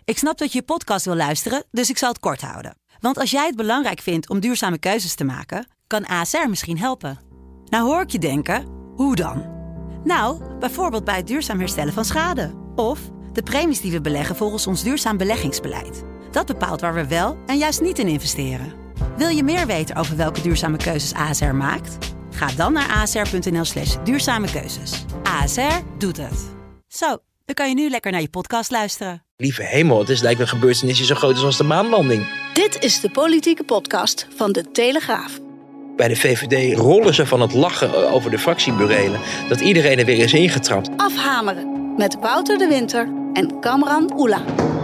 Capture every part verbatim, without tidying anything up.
Ik snap dat je je podcast wil luisteren, dus ik zal het kort houden. Want als jij het belangrijk vindt om duurzame keuzes te maken, kan A S R misschien helpen. Nou hoor ik je denken, hoe dan? Nou, bijvoorbeeld bij het duurzaam herstellen van schade. Of de premies die we beleggen volgens ons duurzaam beleggingsbeleid. Dat bepaalt waar we wel en juist niet in investeren. Wil je meer weten over welke duurzame keuzes A S R maakt? Ga dan naar asr.nl slash duurzame keuzes. A S R doet het. Zo, dan kan je nu lekker naar je podcast luisteren. Lieve hemel, het is lijkt een gebeurtenis die zo groot is als de maanlanding. Dit is de politieke podcast van De Telegraaf. Bij de V V D rollen ze van het lachen over de fractieburelen. Dat iedereen er weer is ingetrapt. Afhameren met Wouter de Winter en Kamran Oela.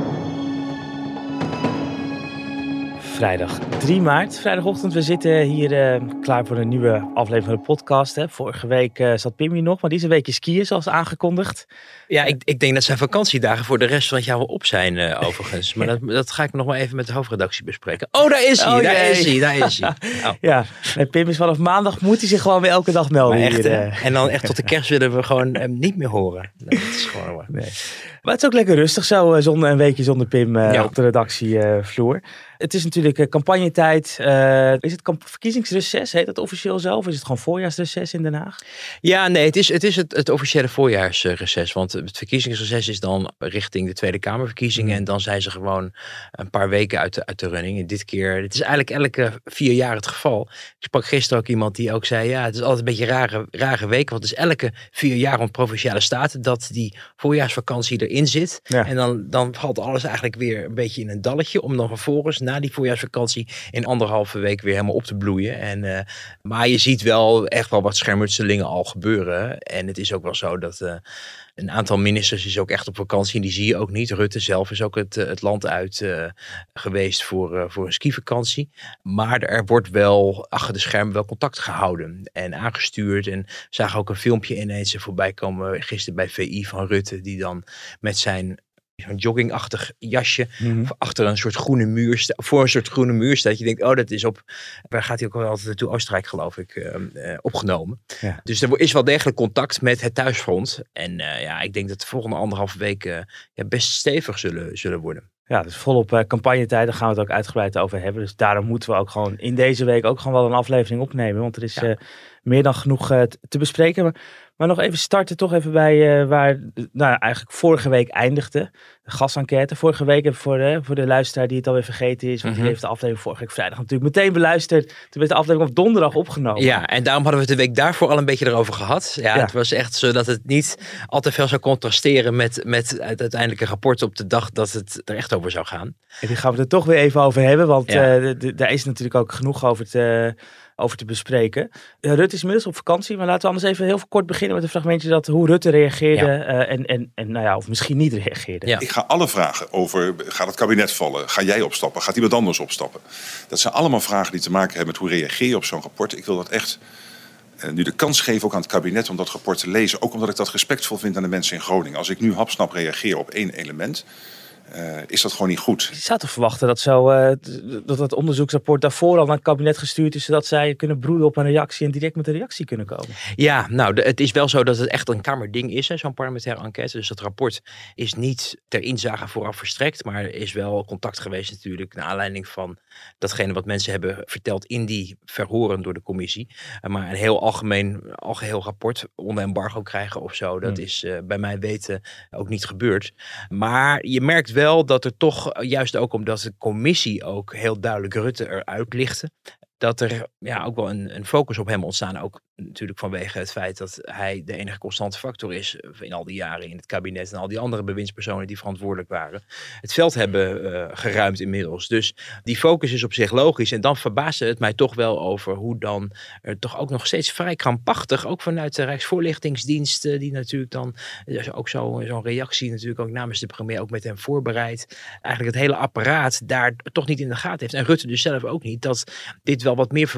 Vrijdag drie maart, vrijdagochtend. We zitten hier uh, klaar voor een nieuwe aflevering van de podcast. Hè. Vorige week uh, zat Pim hier nog, maar die is een weekje skiën zoals aangekondigd. Ja, ik, ik denk dat zijn vakantiedagen voor de rest van het jaar wel op zijn uh, overigens. Maar dat, dat ga ik nog maar even met de hoofdredactie bespreken. Oh, daar is hij, oh, daar is hij, daar is hij. Oh. Ja, en Pim is vanaf maandag, moet hij zich gewoon weer elke dag melden. Echt, hier, uh. En dan echt tot de kerst willen we gewoon hem niet meer horen. Dat is gewoon waar. Nee. Maar het is ook lekker rustig zo, zonder, een weekje zonder Pim uh, ja. op de redactievloer. Uh, het is natuurlijk uh, campagnetijd. Uh, is het kamp- verkiezingsreces? Heet dat officieel zo? Of is het gewoon voorjaarsreces in Den Haag? Ja, nee, het is het, is het, het officiële voorjaarsreces. Want het verkiezingsreces is dan richting de Tweede Kamerverkiezingen. Mm. En dan zijn ze gewoon een paar weken uit de, uit de running. En dit keer, het is eigenlijk elke vier jaar het geval. Ik sprak gisteren ook iemand die ook zei, ja, het is altijd een beetje een rare, rare week. Want het is elke vier jaar om Provinciale Staten dat die voorjaarsvakantie erin zit. Ja. En dan, dan valt alles eigenlijk weer een beetje in een dalletje. Om dan vervolgens na die voorjaarsvakantie in anderhalve week weer helemaal op te bloeien. En, uh, maar je ziet wel echt wel wat schermutselingen al gebeuren. En het is ook wel zo dat uh, een aantal ministers is ook echt op vakantie. En die zie je ook niet. Rutte zelf is ook het, het land uit uh, geweest voor, uh, voor een skivakantie. Maar er wordt wel achter de schermen wel contact gehouden. En aangestuurd. En zagen ook een filmpje ineens voorbij komen gisteren bij V I van Rutte. Die dan met zijn zo'n joggingachtig jasje mm-hmm. achter een soort groene muur sta- voor een soort groene muur staat. Je denkt, oh, dat is op, waar gaat hij ook wel altijd naartoe? Oostenrijk, geloof ik, uh, uh, opgenomen. Ja. Dus er is wel degelijk contact met het thuisfront. En uh, ja, ik denk dat de volgende anderhalve week uh, ja, best stevig zullen, zullen worden. Ja, dus volop uh, campagnetijd, daar gaan we het ook uitgebreid over hebben. Dus daarom moeten we ook gewoon in deze week ook gewoon wel een aflevering opnemen. Want er is ja. uh, meer dan genoeg uh, t- te bespreken. Maar, maar nog even starten, toch even bij uh, waar nou, eigenlijk vorige week eindigde. De gasenquête. Vorige week, even voor, uh, voor de luisteraar die het alweer vergeten is. Want mm-hmm. die heeft de aflevering vorige week vrijdag natuurlijk meteen beluisterd. Toen werd de aflevering op donderdag opgenomen. Ja, en daarom hadden we het de week daarvoor al een beetje erover gehad. Ja, ja. Het was echt zo dat het niet al te veel zou contrasteren met, met het uiteindelijke rapport op de dag dat het er echt over zou gaan. En die gaan we het er toch weer even over hebben. Want ja. uh, d- d- daar is natuurlijk ook genoeg over te... over te bespreken. Uh, Rutte is inmiddels op vakantie, maar laten we anders even heel kort beginnen met een fragmentje dat hoe Rutte reageerde ja. uh, en, en, en nou ja, of misschien niet reageerde. Ja. Ik ga alle vragen over, gaat het kabinet vallen? Ga jij opstappen? Gaat iemand anders opstappen? Dat zijn allemaal vragen die te maken hebben met hoe reageer je op zo'n rapport. Ik wil dat echt uh, nu de kans geven ook aan het kabinet om dat rapport te lezen. Ook omdat ik dat respectvol vind aan de mensen in Groningen. Als ik nu hapsnap reageer op één element, Uh, is dat gewoon niet goed. Je zou toch verwachten dat, zo, uh, dat dat onderzoeksrapport daarvoor al naar het kabinet gestuurd is, zodat zij kunnen broeden op een reactie en direct met een reactie kunnen komen? Ja, nou, de, het is wel zo dat het echt een kamerding is, hè, zo'n parlementaire enquête. Dus dat rapport is niet ter inzage vooraf verstrekt, maar er is wel contact geweest natuurlijk naar aanleiding van datgene wat mensen hebben verteld in die verhoren door de commissie. Uh, maar een heel algemeen, algeheel rapport onder embargo krijgen of zo, dat hmm. is uh, bij mij weten ook niet gebeurd. Maar je merkt wel dat er toch, juist ook omdat de commissie ook heel duidelijk Rutte eruit lichtte, dat er ja, ook wel een, een focus op hem ontstaan. Ook natuurlijk vanwege het feit dat hij de enige constante factor is in al die jaren in het kabinet en al die andere bewindspersonen die verantwoordelijk waren. Het veld hebben uh, geruimd inmiddels. Dus die focus is op zich logisch. En dan verbaasde het mij toch wel over hoe dan er toch ook nog steeds vrij krampachtig, ook vanuit de Rijksvoorlichtingsdienst, uh, die natuurlijk dan dus ook zo, zo'n reactie natuurlijk ook namens de premier ook met hem voorbereidt. Eigenlijk het hele apparaat daar toch niet in de gaten heeft. En Rutte dus zelf ook niet, dat dit wel wat meer ver,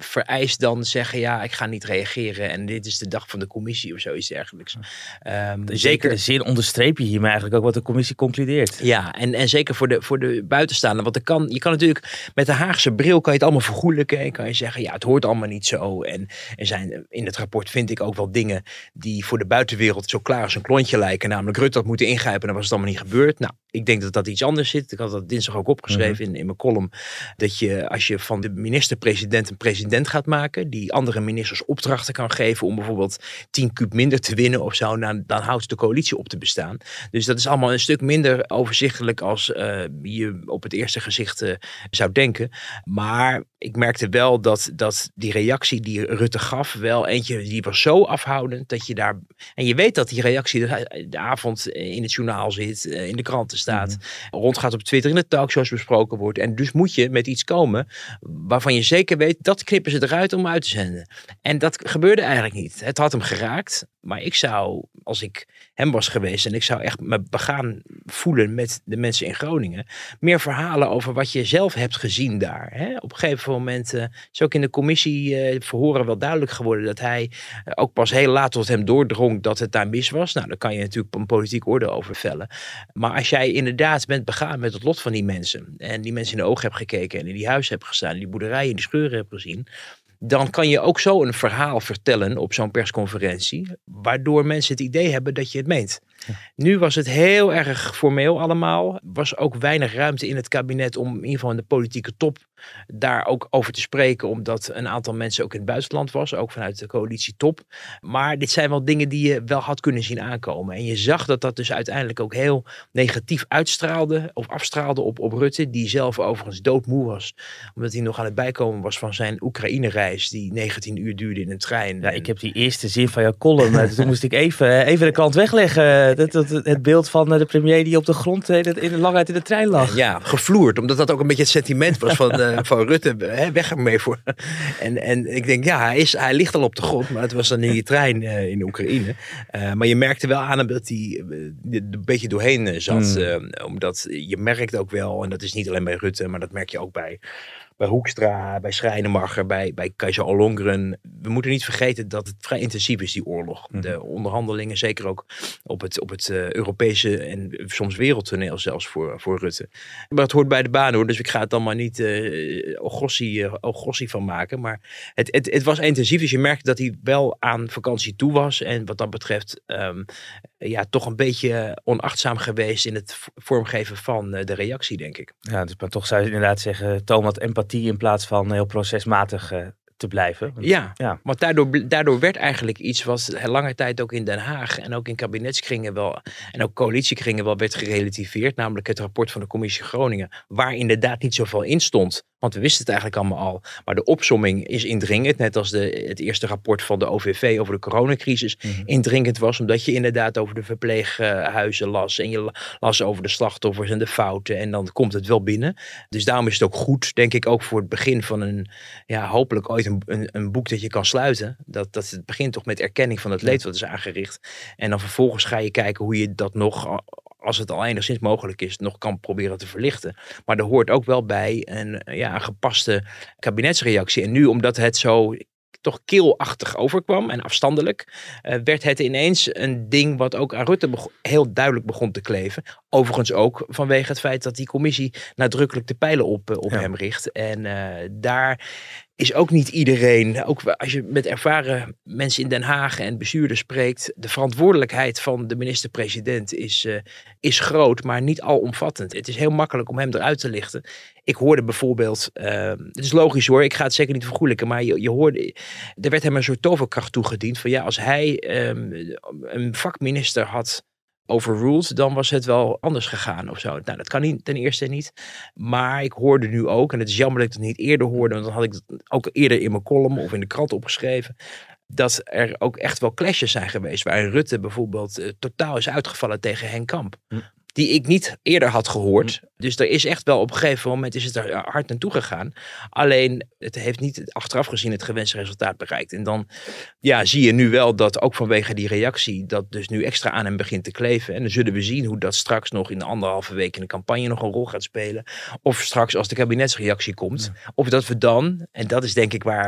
vereist dan zeggen, ja, ik ga niet reageren en dit is de dag van de commissie of zoiets dergelijks. Um, dus zeker de zin onderstreep je hiermee eigenlijk ook wat de commissie concludeert. Ja, en, en zeker voor de, voor de buitenstaander. Want er kan, je kan natuurlijk met de Haagse bril kan je het allemaal vergoelijken. En kan je zeggen, ja, het hoort allemaal niet zo. En er zijn in het rapport vind ik ook wel dingen die voor de buitenwereld zo klaar als een klontje lijken. Namelijk Rutte had moeten ingrijpen en dan was het allemaal niet gebeurd. Nou, ik denk dat dat iets anders zit. Ik had dat dinsdag ook opgeschreven mm-hmm. in, in mijn column. Dat je, als je van de minister-president een president gaat maken, die andere ministers opdrachten kan geven om bijvoorbeeld tien kuub minder te winnen of zo, dan, dan houdt de coalitie op te bestaan. Dus dat is allemaal een stuk minder overzichtelijk als uh, je op het eerste gezicht uh, zou denken. Maar ik merkte wel dat, dat die reactie die Rutte gaf, wel eentje, die was zo afhoudend dat je daar, en je weet dat die reactie de, de avond in het journaal zit, uh, in de kranten staat, mm-hmm. rondgaat op Twitter, in de talkshows besproken wordt. En dus moet je met iets komen waarvan je zeker weet, dat knippen ze eruit om uit te zenden. En dat gebeurde eigenlijk niet. Het had hem geraakt, maar ik zou, als ik hem was geweest en ik zou echt me begaan voelen met de mensen in Groningen, meer verhalen over wat je zelf hebt gezien daar. Hè? Op een gegeven moment uh, is ook in de commissie uh, verhoren wel duidelijk geworden dat hij uh, ook pas heel laat tot hem doordrong dat het daar mis was. Nou, daar kan je natuurlijk een politiek oordeel over vellen. Maar als jij inderdaad bent begaan met het lot van die mensen en die mensen in de ogen hebt gekeken en in die huizen hebt gestaan, die boerderijen in die scheuren hebt gezien, dan kan je ook zo een verhaal vertellen op zo'n persconferentie, waardoor mensen het idee hebben dat je het meent. Ja. Nu was het heel erg formeel allemaal. Was ook weinig ruimte in het kabinet om in ieder geval in de politieke top daar ook over te spreken, omdat een aantal mensen ook in het buitenland was, ook vanuit de coalitie top. Maar dit zijn wel dingen die je wel had kunnen zien aankomen. En je zag dat dat dus uiteindelijk ook heel negatief uitstraalde of afstraalde op, op Rutte, die zelf overigens doodmoe was, omdat hij nog aan het bijkomen was van zijn Oekraïne-reis, die negentien uur duurde in een trein. Ja, ik heb die eerste zin van jouw column, toen moest ik even, even de kant wegleggen. Dat, dat, het beeld van de premier die op de grond in de langheid in de trein lag. Ja, gevloerd, omdat dat ook een beetje het sentiment was van, uh, van Rutte. Hè, weg ermee voor. En, en ik denk, ja, hij, is, hij ligt al op de grond, maar het was dan in die trein uh, in Oekraïne. Uh, maar je merkte wel aan hem dat hij uh, een beetje doorheen uh, zat. Mm. Uh, omdat je merkt ook wel, en dat is niet alleen bij Rutte, maar dat merk je ook bij bij Hoekstra, bij Schrijnemacher, bij, bij Keizer Ollongren. We moeten niet vergeten dat het vrij intensief is, die oorlog. Mm. De onderhandelingen, zeker ook op het, op het uh, Europese en soms wereldtoneel zelfs voor, voor Rutte. Maar het hoort bij de baan hoor, dus ik ga het dan maar niet uh, ogossie, uh, ogossie van maken. Maar het, het, het was intensief, dus je merkte dat hij wel aan vakantie toe was. En wat dat betreft um, ja, toch een beetje onachtzaam geweest in het vormgeven van uh, de reactie, denk ik. Ja, dus maar toch zou je inderdaad zeggen, toon wat empathie in plaats van heel procesmatig uh, te blijven. Want, ja, ja, want daardoor, daardoor werd eigenlijk iets wat lange tijd ook in Den Haag en ook in kabinetskringen wel en ook coalitiekringen wel werd gerelativeerd, namelijk het rapport van de commissie Groningen, waar inderdaad niet zoveel in stond. Want we wisten het eigenlijk allemaal al. Maar de opsomming is indringend. Net als de, het eerste rapport van de O V V over de coronacrisis mm-hmm. indringend was. Omdat je inderdaad over de verpleeghuizen las. En je las over de slachtoffers en de fouten. En dan komt het wel binnen. Dus daarom is het ook goed, denk ik, ook voor het begin van een, ja, hopelijk ooit een, een, een boek dat je kan sluiten. Dat, dat het begint toch met erkenning van het leed wat is aangericht. En dan vervolgens ga je kijken hoe je dat nog, als het al enigszins mogelijk is, nog kan proberen te verlichten. Maar er hoort ook wel bij een, ja, een gepaste kabinetsreactie. En nu, omdat het zo toch keelachtig overkwam en afstandelijk, uh, werd het ineens een ding wat ook aan Rutte begon, heel duidelijk begon te kleven. Overigens ook vanwege het feit dat die commissie nadrukkelijk de pijlen op, uh, op ja. hem richt. En uh, daar is ook niet iedereen, ook als je met ervaren mensen in Den Haag en bestuurders spreekt, de verantwoordelijkheid van de minister-president is, uh, is groot, maar niet alomvattend. Het is heel makkelijk om hem eruit te lichten. Ik hoorde bijvoorbeeld, uh, het is logisch hoor, ik ga het zeker niet vergoelijken, maar je, je hoorde, er werd hem een soort toverkracht toegediend van ja, als hij um, een vakminister had overruled, dan was het wel anders gegaan of zo. Nou, dat kan niet, ten eerste niet. Maar ik hoorde nu ook, en het is jammer dat ik het niet eerder hoorde, want dan had ik het ook eerder in mijn column of in de krant opgeschreven, dat er ook echt wel clashes zijn geweest, waarin Rutte bijvoorbeeld uh, totaal is uitgevallen tegen Henk Kamp. Hm. Die ik niet eerder had gehoord. Hm. Dus er is echt wel op een gegeven moment is het er hard naartoe gegaan. Alleen het heeft niet achteraf gezien het gewenste resultaat bereikt. En dan ja, zie je nu wel dat ook vanwege die reactie dat dus nu extra aan hem begint te kleven. En dan zullen we zien hoe dat straks nog in de anderhalve week in de campagne nog een rol gaat spelen. Of straks als de kabinetsreactie komt. Ja. Of dat we dan, en dat is denk ik waar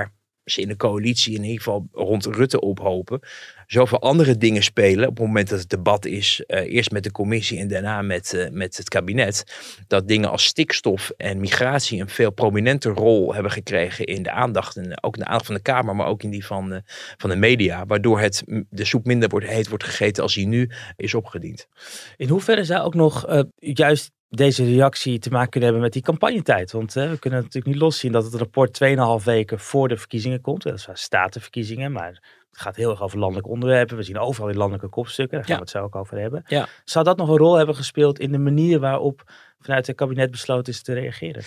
ze in de coalitie in ieder geval rond Rutte ophopen, zoveel andere dingen spelen op het moment dat het debat is, uh, eerst met de commissie en daarna met, uh, met het kabinet, dat dingen als stikstof en migratie een veel prominenter rol hebben gekregen in de aandacht, en ook in de aandacht van de Kamer, maar ook in die van, uh, van de media, waardoor het, de soep minder wordt, heet wordt gegeten als die nu is opgediend. In hoeverre zou ook nog uh, juist deze reactie te maken kunnen hebben met die campagnetijd? Want uh, we kunnen natuurlijk niet loszien dat het rapport tweeënhalf weken voor de verkiezingen komt. Dat zijn statenverkiezingen, maar het gaat heel erg over landelijke onderwerpen. We zien overal die landelijke kopstukken, daar gaan ja. we het zo ook over hebben. Ja. Zou dat nog een rol hebben gespeeld in de manier waarop vanuit het kabinet besloten is te reageren?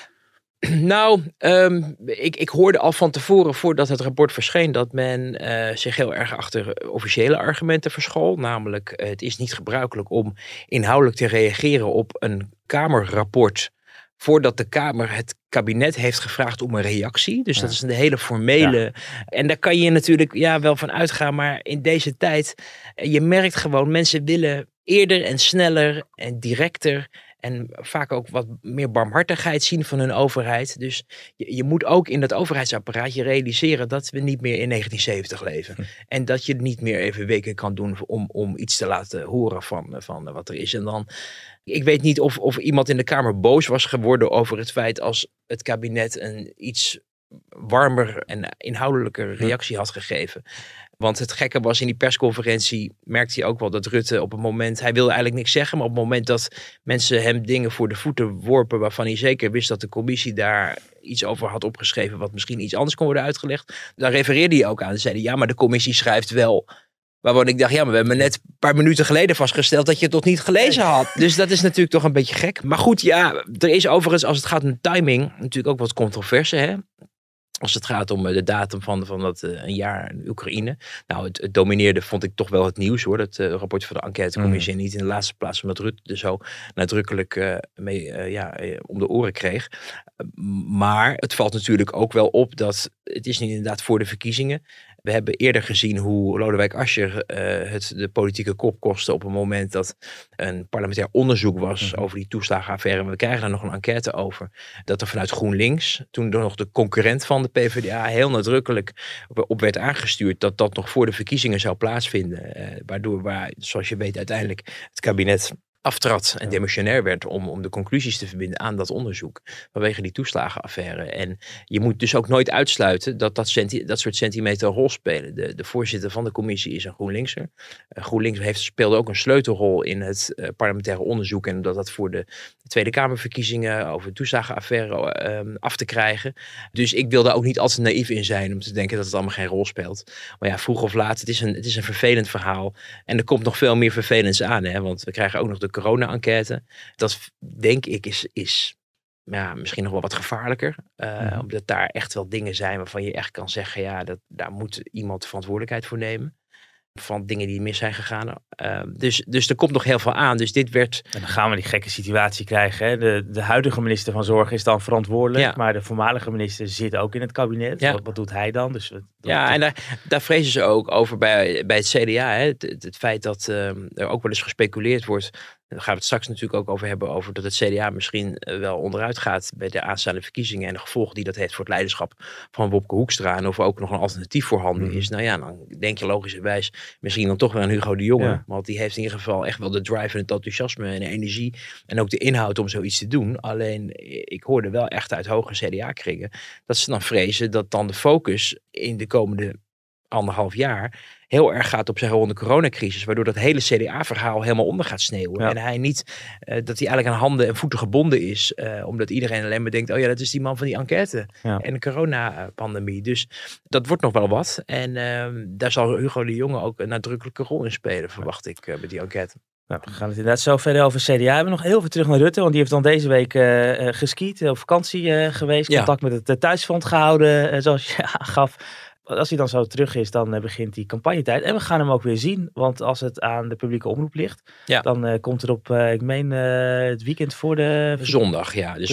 Nou, um, ik, ik hoorde al van tevoren, voordat het rapport verscheen, dat men uh, zich heel erg achter officiële argumenten verschool. Namelijk, uh, het is niet gebruikelijk om inhoudelijk te reageren op een Kamerrapport voordat de Kamer het kabinet heeft gevraagd om een reactie. Dus ja. dat is een hele formele. Ja. En daar kan je natuurlijk ja, wel van uitgaan. Maar in deze tijd, je merkt gewoon, mensen willen eerder en sneller en directer en vaak ook wat meer barmhartigheid zien van hun overheid. Dus je, je moet ook in dat overheidsapparaat je realiseren dat we niet meer in negentien zeventig leven. Hm. En dat je niet meer even weken kan doen om, om iets te laten horen van, van wat er is. En dan, ik weet niet of, of iemand in de Kamer boos was geworden over het feit als het kabinet een iets warmer en inhoudelijker reactie had gegeven. Want het gekke was, in die persconferentie merkte hij ook wel dat Rutte op het moment, hij wilde eigenlijk niks zeggen, maar op het moment dat mensen hem dingen voor de voeten worpen waarvan hij zeker wist dat de commissie daar iets over had opgeschreven wat misschien iets anders kon worden uitgelegd, daar refereerde hij ook aan. Ze zeiden, ja, maar de commissie schrijft wel. Waarvan ik dacht, ja, maar we hebben net een paar minuten geleden vastgesteld dat je het nog niet gelezen had. Dus dat is natuurlijk toch een beetje gek. Maar goed, ja, er is overigens, als het gaat om timing, natuurlijk ook wat controverse, hè. Als het gaat om de datum van, van dat uh, een jaar in Oekraïne. Nou, het, het domineerde vond ik toch wel het nieuws, hoor. Dat uh, rapport van de enquêtecommissie. Mm. En niet in de laatste plaats omdat Rutte er zo nadrukkelijk uh, mee uh, ja, uh, om de oren kreeg. Uh, maar het valt natuurlijk ook wel op dat het is niet inderdaad voor de verkiezingen. We hebben eerder gezien hoe Lodewijk Asscher uh, het de politieke kop kostte op het moment dat een parlementair onderzoek was mm. over die toeslagenaffaire. We krijgen daar nog een enquête over. Dat er vanuit GroenLinks, toen er nog de concurrent van de P v d A, heel nadrukkelijk op werd aangestuurd dat dat nog voor de verkiezingen zou plaatsvinden. Uh, waardoor, waar, zoals je weet, uiteindelijk het kabinet aftrad en demissionair werd om, om de conclusies te verbinden aan dat onderzoek vanwege die toeslagenaffaire. En je moet dus ook nooit uitsluiten dat dat, senti- dat soort sentimenten een rol spelen. De, de voorzitter van de commissie is een GroenLinkser. Uh, GroenLinks heeft, speelde ook een sleutelrol in het uh, parlementaire onderzoek en dat dat voor de Tweede Kamerverkiezingen over de toeslagenaffaire uh, af te krijgen. Dus ik wil daar ook niet altijd naïef in zijn om te denken dat het allemaal geen rol speelt. Maar ja, vroeg of laat, het is een, het is een vervelend verhaal. En er komt nog veel meer vervelends aan, hè? Want we krijgen ook nog de corona-enquête. Dat denk ik is, is ja, misschien nog wel wat gevaarlijker. Uh, ja. Omdat daar echt wel dingen zijn waarvan je echt kan zeggen, ja, dat, daar moet iemand verantwoordelijkheid voor nemen. Van dingen die mis zijn gegaan. Uh, dus, dus er komt nog heel veel aan. Dus dit werd... En dan gaan we die gekke situatie krijgen. Hè? De, de huidige minister van Zorg is dan verantwoordelijk. Ja. Maar de voormalige minister zit ook in het kabinet. Ja. Wat, wat doet hij dan? Dus dat, ja, dat... en daar, daar vrezen ze ook over bij, bij het C D A. Hè? Het, het, het feit dat uh, er ook wel eens gespeculeerd wordt. Daar gaan we het straks natuurlijk ook over hebben. Over dat het C D A misschien wel onderuit gaat bij de aanstaande verkiezingen. En de gevolgen die dat heeft voor het leiderschap van Wopke Hoekstra. En of er ook nog een alternatief voorhanden mm. is. Nou ja, dan denk je logischerwijs misschien dan toch weer aan Hugo de Jonge. Ja. Want die heeft in ieder geval echt wel de drive en het enthousiasme en de energie. En ook de inhoud om zoiets te doen. Alleen ik hoorde wel echt uit hoge C D A-kringen dat ze dan vrezen dat dan de focus in de komende anderhalf jaar heel erg gaat op zijn rond de coronacrisis, waardoor dat hele C D A-verhaal helemaal onder gaat sneeuwen. Ja. En hij niet, uh, dat hij eigenlijk aan handen en voeten gebonden is, uh, omdat iedereen alleen maar denkt, oh ja, dat is die man van die enquête ja. en de coronapandemie. Dus dat wordt nog wel wat. En uh, daar zal Hugo de Jonge ook een nadrukkelijke rol in spelen, verwacht ik, uh, met die enquête. Nou, we gaan het inderdaad zo verder over C D A. We hebben nog heel veel terug naar Rutte, want die heeft dan deze week uh, uh, geskiet, op vakantie uh, geweest, contact ja. met het uh, thuisfront gehouden, uh, zoals je aangaf. Als hij dan zo terug is, dan uh, begint die campagnetijd. En we gaan hem ook weer zien. Want als het aan de publieke omroep ligt, ja. dan uh, komt er op, uh, ik meen, uh, het weekend voor de... Zondag, ja. De zondag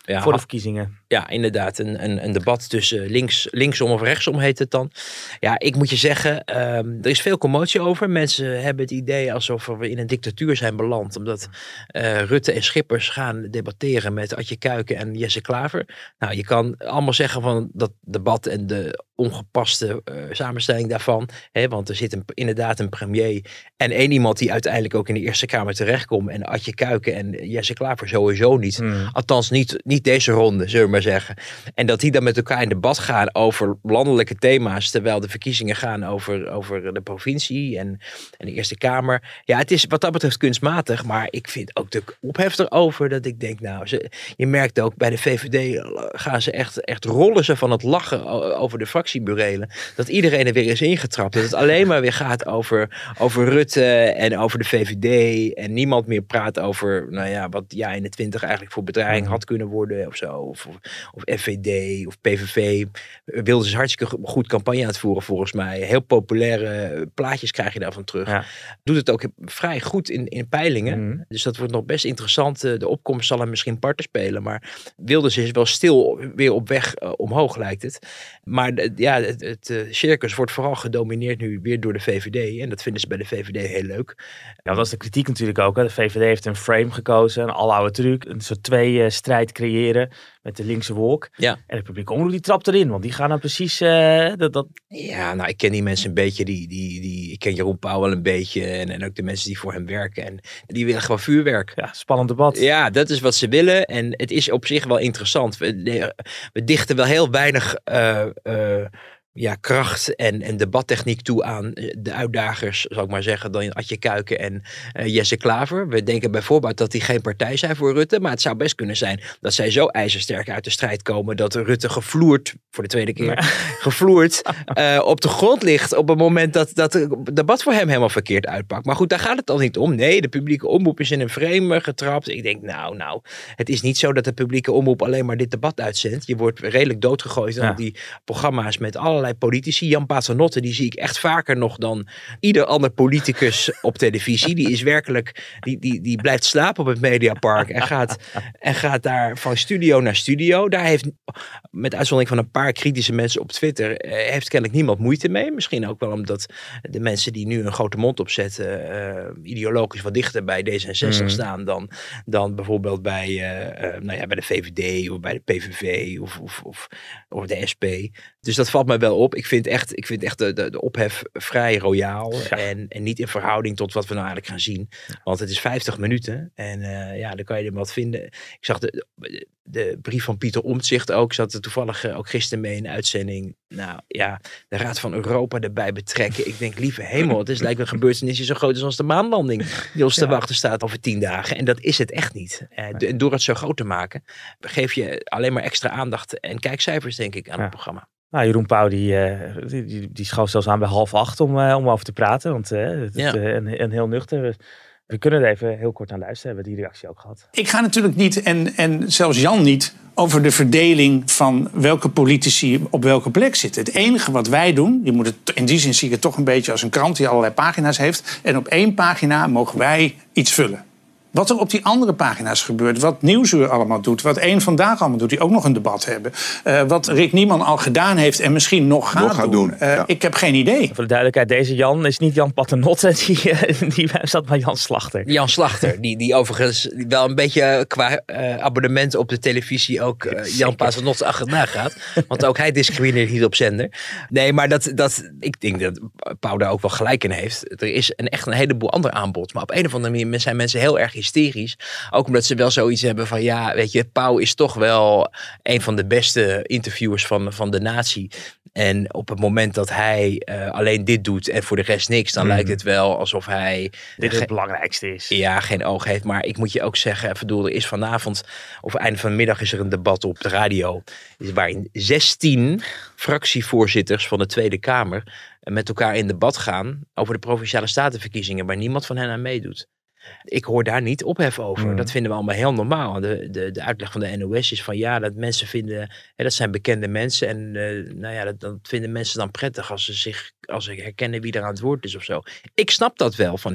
ja, voor de verkiezingen. Ja, inderdaad. Een, een, een debat tussen links, linksom of rechtsom heet het dan. Ja, ik moet je zeggen, um, er is veel commotie over. Mensen hebben het idee alsof we in een dictatuur zijn beland. Omdat uh, Rutte en Schippers gaan debatteren met Adje Kuiken en Jesse Klaver. Nou, je kan allemaal zeggen van dat debat en de ongepaste uh, samenstelling daarvan. Hè, want er zit een, inderdaad een premier en één iemand die uiteindelijk ook in de Eerste Kamer terechtkomt. En Adje Kuiken en Jesse Klaver sowieso niet. Hmm. Althans niet, niet deze ronde, zullen we maar zeggen. En dat die dan met elkaar in debat gaan over landelijke thema's, terwijl de verkiezingen gaan over, over de provincie en, en de Eerste Kamer. Ja, het is wat dat betreft kunstmatig, maar ik vind ook de ophef erover dat ik denk, nou, ze, je merkt ook bij de V V D gaan ze echt, echt rollen ze van het lachen over de fractieburelen. Dat iedereen er weer is ingetrapt. Dat het alleen maar weer gaat over, over Rutte en over de V V D en niemand meer praat over, nou ja, wat jaar eenentwintig eigenlijk voor bedreiging had kunnen worden of zo. Of, of F V D of P V V. Wilden ze hartstikke goed campagne aan het voeren volgens mij. Heel populaire plaatjes krijg je daarvan terug. Ja. Doet het ook vrij goed in, in peilingen. Mm. Dus dat wordt nog best interessant. De opkomst zal hem misschien parten spelen. Maar Wilders is wel stil weer op weg uh, omhoog lijkt het. Maar de, ja, het, het uh, circus wordt vooral gedomineerd nu weer door de V V D. En dat vinden ze bij de V V D heel leuk. Ja, dat is de kritiek natuurlijk ook. Hè. De V V D heeft een frame gekozen. Een aloude truc. Een soort twee uh, strijd creëren. Met de linkse wolk. Ja. En de publieke omroep die trapt erin. Want die gaan dan precies... Uh, dat, dat... Ja, nou ik ken die mensen een beetje. Die, die, die, ik ken Jeroen Pauw wel een beetje. En, en ook de mensen die voor hem werken. En die willen gewoon vuurwerk. Ja, spannend debat. Ja, dat is wat ze willen. En het is op zich wel interessant. We, we dichten wel heel weinig... Uh, uh, Ja, kracht en, en debattechniek toe aan de uitdagers, zal ik maar zeggen, dan Adje Kuiken en uh, Jesse Klaver. We denken bijvoorbeeld dat die geen partij zijn voor Rutte, maar het zou best kunnen zijn dat zij zo ijzersterk uit de strijd komen dat Rutte gevloerd, voor de tweede keer, nee. gevloerd uh, op de grond ligt op het moment dat, dat het debat voor hem helemaal verkeerd uitpakt. Maar goed, daar gaat het al niet om. Nee, de publieke omroep is in een frame getrapt. Ik denk, nou, nou, het is niet zo dat de publieke omroep alleen maar dit debat uitzendt. Je wordt redelijk doodgegooid aan ja. die programma's met allerlei politici. Jan Paternotte, die zie ik echt vaker nog dan ieder ander politicus op televisie. Die is werkelijk, die, die, die blijft slapen op het Mediapark en gaat, en gaat daar van studio naar studio. Daar heeft, met uitzondering van een paar kritische mensen op Twitter, heeft kennelijk niemand moeite mee. Misschien ook wel omdat de mensen die nu een grote mond opzetten, uh, ideologisch wat dichter bij D zesenzestig mm. staan dan, dan bijvoorbeeld bij, uh, uh, nou ja, bij de V V D of bij de P V V of, of, of, of de S P. Dus dat valt mij wel op. Ik vind echt, ik vind echt de, de, de ophef vrij royaal. Ja. En, en niet in verhouding tot wat we nou eigenlijk gaan zien. Want het is vijftig minuten. En uh, ja, dan kan je er wat vinden. Ik zag de, de, de brief van Pieter Omtzigt ook. Ik zat er toevallig uh, ook gisteren mee in de uitzending. Nou ja, de Raad van Europa erbij betrekken. Ik denk, lieve hemel, het is lijkt een gebeurtenis zo groot is als de maanlanding. Die ons te ja. wachten staat over tien dagen. En dat is het echt niet. Uh, de, door het zo groot te maken, geef je alleen maar extra aandacht en kijkcijfers, denk ik, aan ja. het programma. Nou, Jeroen Pauw die, uh, die, die, die schoof zelfs aan bij half acht om, uh, om over te praten. Want uh, het ja. is uh, een, een heel nuchter. We, we kunnen er even heel kort naar luisteren. Hebben we die reactie ook gehad. Ik ga natuurlijk niet, en, en zelfs Jan niet, over de verdeling van welke politici op welke plek zitten. Het enige wat wij doen, je moet het, in die zin zie ik het toch een beetje als een krant die allerlei pagina's heeft. En op één pagina mogen wij iets vullen. Wat er op die andere pagina's gebeurt, wat Nieuwsuur allemaal doet, wat Eén Vandaag allemaal doet, die ook nog een debat hebben. Uh, wat Rick Nieman al gedaan heeft en misschien nog gaat, nog gaat doen. doen. Uh, ja. Ik heb geen idee. Voor de duidelijkheid, deze Jan is niet Jan Paternotte, die, uh, die zat maar Jan Slachter. Jan Slachter, die, die overigens wel een beetje qua uh, abonnement op de televisie ook uh, Jan Paternotte achterna gaat. Want ook hij discrimineert niet op zender. Nee, maar dat, dat, ik denk dat Pauw daar ook wel gelijk in heeft. Er is een, echt een heleboel ander aanbod. Maar op een of andere manier zijn mensen heel erg hysterisch. Ook omdat ze wel zoiets hebben van, ja, weet je, Pauw is toch wel een van de beste interviewers van, van de natie. En op het moment dat hij uh, alleen dit doet en voor de rest niks, dan mm. lijkt het wel alsof hij... Dit ge- het belangrijkste is. Ja, geen oog heeft. Maar ik moet je ook zeggen, bedoel, er is vanavond, of einde van de middag is er een debat op de radio, waarin zestien fractievoorzitters van de Tweede Kamer met elkaar in debat gaan over de Provinciale Statenverkiezingen, waar niemand van hen aan meedoet. Ik hoor daar niet ophef over. Mm. Dat vinden we allemaal heel normaal. De, de, de uitleg van de N O S is van ja, dat mensen vinden, hè, dat zijn bekende mensen en uh, nou ja, dat, dat vinden mensen dan prettig als ze zich, als ze herkennen wie er aan het woord is of zo. Ik snap dat wel van hen.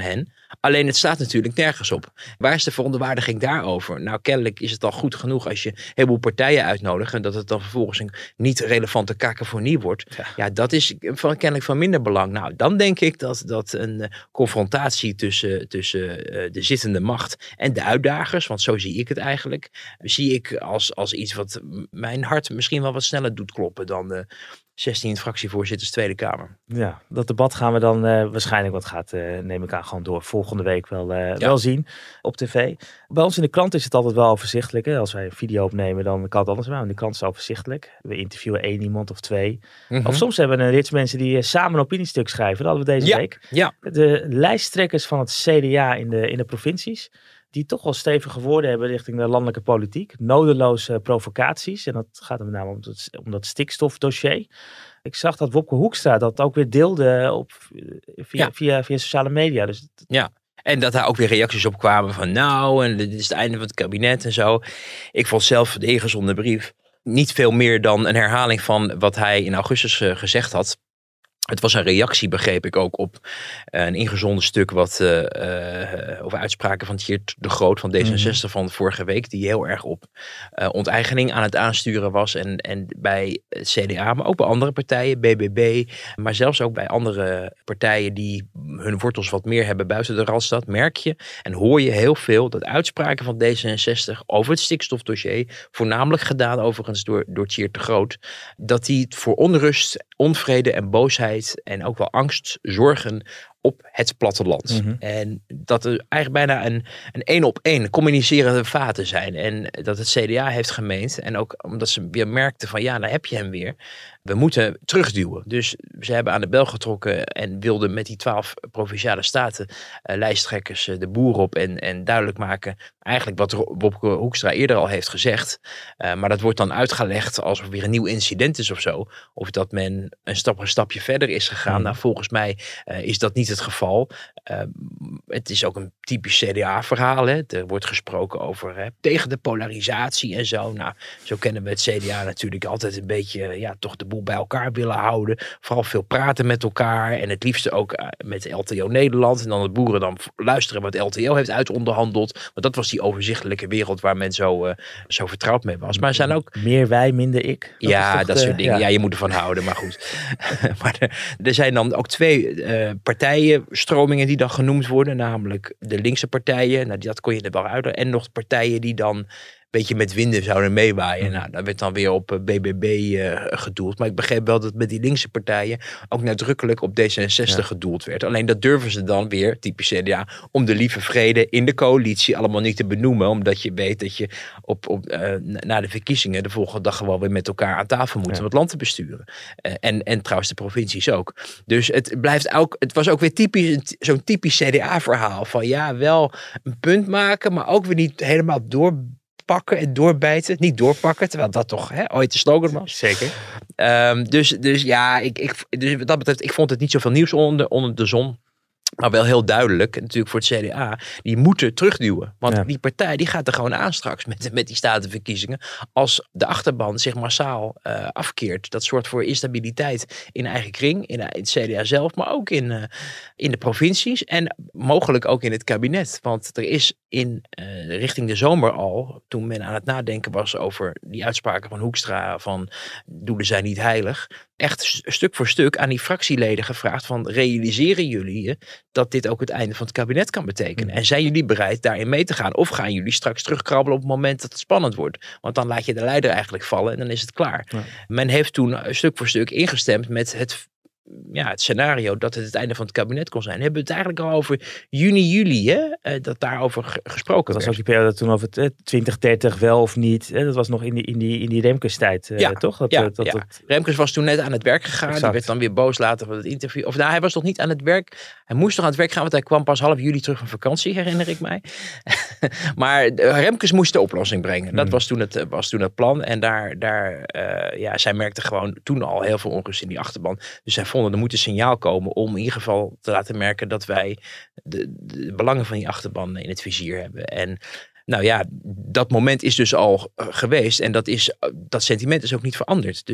Alleen het staat natuurlijk nergens op. Waar is de verontwaardiging daarover? Nou, kennelijk is het al goed genoeg als je een heleboel partijen uitnodigt en dat het dan vervolgens een niet relevante kakofonie wordt. Ja, ja dat is van, kennelijk van minder belang. Nou, dan denk ik dat, dat een uh, confrontatie tussen, tussen uh, de zittende macht en de uitdagers, want zo zie ik het eigenlijk, zie ik als, als iets wat mijn hart misschien wel wat sneller doet kloppen dan de zestien fractievoorzitters Tweede Kamer. Ja, dat debat gaan we dan uh, waarschijnlijk, wat gaat, uh, neem ik aan, gewoon door volgende week wel, uh, ja. wel zien op tv. Bij ons in de krant is het altijd wel overzichtelijk. Hè? Als wij een video opnemen, dan kan het anders. Maar in de krant is het overzichtelijk. We interviewen één iemand of twee. Mm-hmm. Of soms hebben we een rits mensen die uh, samen een opiniestuk schrijven. Dat hadden we deze ja. week. Ja. De lijsttrekkers van het C D A in de, in de provincies, die toch wel stevig geworden hebben richting de landelijke politiek. Nodeloze provocaties. En dat gaat met name om, het, om dat stikstofdossier. Ik zag dat Wopke Hoekstra dat ook weer deelde op, via, ja. via, via sociale media. Dus dat... Ja. En dat daar ook weer reacties op kwamen van nou, en dit is het einde van het kabinet en zo. Ik vond zelf de ingezonde brief niet veel meer dan een herhaling van wat hij in augustus uh, gezegd had. Het was een reactie, begreep ik ook, op uh, een ingezonden stuk wat uh, uh, over uitspraken van Tjeerd de Groot van D zesenzestig mm-hmm. van vorige week, die heel erg op uh, onteigening aan het aansturen was. En, en bij het C D A, maar ook bij andere partijen, B B B, maar zelfs ook bij andere partijen die hun wortels wat meer hebben buiten de Randstad, merk je en hoor je heel veel dat uitspraken van D zesenzestig over het stikstofdossier, voornamelijk gedaan overigens door, door Tjeerd de Groot, dat die voor onrust, onvrede en boosheid en ook wel angst zorgen op het platteland. Mm-hmm. En dat er eigenlijk bijna een, een één op één communicerende vaten zijn. En dat het C D A heeft gemeend. En ook omdat ze weer merkten van ja, daar heb je hem weer. We moeten terugduwen. Dus ze hebben aan de bel getrokken en wilden met die twaalf provinciale staten uh, lijsttrekkers uh, de boer op en, en duidelijk maken eigenlijk wat Wopke Hoekstra eerder al heeft gezegd. Uh, maar dat wordt dan uitgelegd alsof er weer een nieuw incident is of zo. Of dat men een, stap, een stapje verder is gegaan. Mm. Nou, volgens mij uh, is dat niet het geval. Uh, het is ook een typisch C D A-verhaal. Hè. Er wordt gesproken over hè, tegen de polarisatie en zo. Nou, zo kennen we het C D A natuurlijk altijd een beetje, ja, toch de boel bij elkaar willen houden. Vooral veel praten met elkaar. En het liefste ook uh, met L T O Nederland. En dan de boeren dan luisteren wat L T O heeft uitonderhandeld. Want dat was die overzichtelijke wereld waar men zo, uh, zo vertrouwd mee was. Maar er zijn ook... Meer wij, minder ik. Dat ja, toch, dat soort uh, dingen. Ja. Ja, je moet ervan houden, maar goed. maar er, er zijn dan ook twee uh, partijen, stromingen die dan genoemd worden. Namelijk de linkse partijen. Nou, dat kon je er wel uit. En nog partijen die dan een beetje met winden zouden meewaaien. Mm. Nou, daar werd dan weer op B B B uh, gedoeld. Maar ik begreep wel dat met die linkse partijen ook nadrukkelijk op D zesenzestig ja. gedoeld werd. Alleen dat durven ze dan weer, typisch C D A, om de lieve vrede in de coalitie allemaal niet te benoemen. Omdat je weet dat je op, op, uh, na de verkiezingen de volgende dag gewoon weer met elkaar aan tafel moet ja. om het land te besturen. Uh, en, en trouwens de provincies ook. Dus het blijft ook, het was ook weer typisch, zo'n typisch C D A verhaal van ja, wel een punt maken, maar ook weer niet helemaal door pakken en doorbijten. Niet doorpakken, terwijl dat toch hè, ooit de slogan was. Zeker. Um, dus, dus ja, ik, ik, dus wat dat betreft, ik vond het niet zoveel nieuws onder, onder de zon. Maar wel heel duidelijk, natuurlijk voor het C D A, die moeten terugduwen. Want ja. die partij die gaat er gewoon aan straks met, met die statenverkiezingen. Als de achterban zich massaal uh, afkeert. Dat zorgt voor instabiliteit in eigen kring, in, in het C D A zelf, maar ook in, uh, in de provincies. En mogelijk ook in het kabinet. Want er is in uh, richting de zomer al, toen men aan het nadenken was over die uitspraken van Hoekstra van doelen zijn niet heilig, echt stuk voor stuk aan die fractieleden gevraagd van realiseren jullie je dat dit ook het einde van het kabinet kan betekenen? En zijn jullie bereid daarin mee te gaan? Of gaan jullie straks terugkrabbelen op het moment dat het spannend wordt? Want dan laat je de leider eigenlijk vallen en dan is het klaar. Ja. Men heeft toen stuk voor stuk ingestemd met het ja, het scenario dat het het einde van het kabinet kon zijn. Hebben we het eigenlijk al over juni, juli, hè? Uh, dat daarover g- gesproken dat werd. was ook die periode toen over het, eh, twintig dertig wel of niet. Eh, dat was nog in die, in die, in die Remkes tijd, uh, ja, toch? Dat, ja, dat, dat, ja. dat... Remkes was toen net aan het werk gegaan. Exact. Die werd dan weer boos later van het interview. Of nou, hij was nog niet aan het werk. Hij moest nog aan het werk gaan, want hij kwam pas half juli terug van vakantie, herinner ik mij. maar Remkes moest de oplossing brengen. Dat hmm. was, toen het, was toen het plan. En daar, daar uh, ja, zij merkte gewoon toen al heel veel onrust in die achterban. Dus zij vonden, er moet een signaal komen om in ieder geval te laten merken dat wij de, de belangen van die achterban in het vizier hebben. En nou ja, dat moment is dus al uh, geweest en dat, is, uh, dat sentiment is ook niet veranderd. Dus